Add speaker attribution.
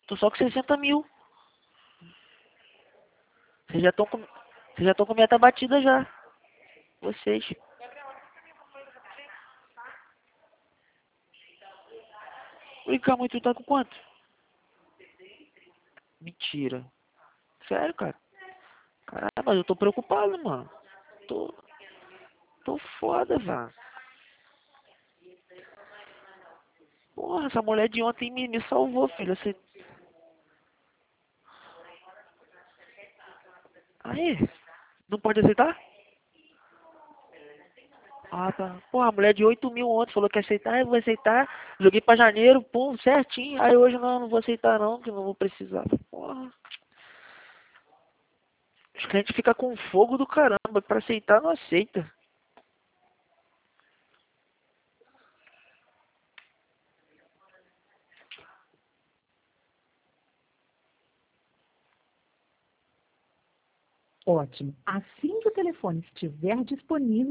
Speaker 1: Tô só com 60 mil. Vocês já estão com... Vocês já estão com meta batida já. Vocês. Oi, calma, tu tá com quanto? Mentira. Sério, cara? Caralho, mas eu tô preocupado, mano. Tô, tô foda, velho. Porra, essa mulher de ontem me salvou, filho. Você... Aí, não pode aceitar? Ah, tá. Porra, a mulher de 8 mil ontem falou que ia aceitar, eu vou aceitar. Joguei pra janeiro, pum, certinho. Aí hoje não vou aceitar não, que não vou precisar. Porra. Os clientes ficam com fogo do caramba. Pra aceitar, não aceita.
Speaker 2: Ótimo. Assim que o telefone estiver disponível,